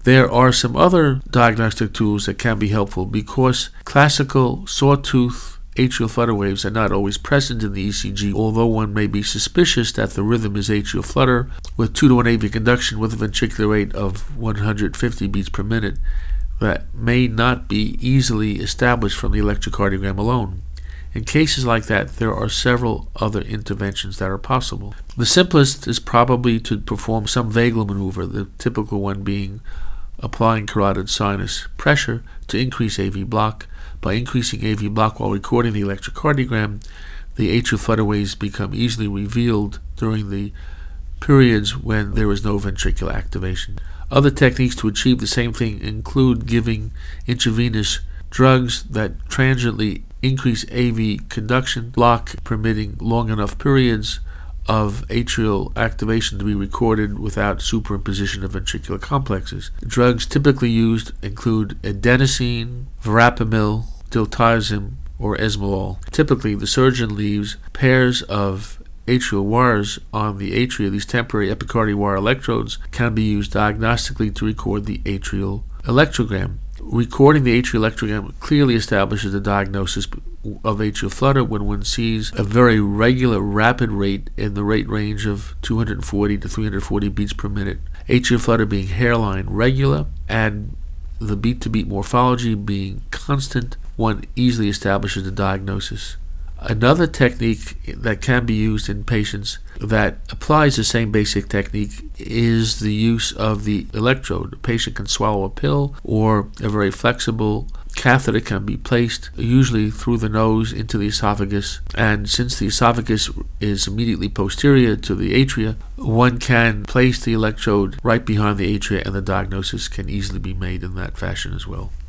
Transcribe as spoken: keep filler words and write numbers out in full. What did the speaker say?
There are some other diagnostic tools that can be helpful because classical sawtooth atrial flutter waves are not always present in the E C G, although one may be suspicious that the rhythm is atrial flutter with two to one A V conduction with a ventricular rate of one hundred fifty beats per minute that may not be easily established from the electrocardiogram alone. In cases like that, there are several other interventions that are possible. The simplest is probably to perform some vagal maneuver, the typical one being applying carotid sinus pressure to increase A V block. By increasing A V block while recording the electrocardiogram, the atrial flutter waves become easily revealed during the periods when there is no ventricular activation. Other techniques to achieve the same thing include giving intravenous drugs that transiently increase A V conduction block, permitting long enough periods of atrial activation to be recorded without superimposition of ventricular complexes. Drugs typically used include adenosine, verapamil, diltiazem, or esmolol. Typically, the surgeon leaves pairs of atrial wires on the atria. These temporary epicardial wire electrodes can be used diagnostically to record the atrial electrogram. Recording the atrial electrogram clearly establishes the diagnosis of atrial flutter when one sees a very regular rapid rate in the rate range of two hundred forty to three hundred forty beats per minute. Atrial flutter being hairline regular and the beat-to-beat morphology being constant, one easily establishes the diagnosis. Another technique that can be used in patients that applies the same basic technique is the use of the electrode. The patient can swallow a pill, or a very flexible catheter can be placed, usually through the nose into the esophagus. And since the esophagus is immediately posterior to the atria, one can place the electrode right behind the atria, and the diagnosis can easily be made in that fashion as well.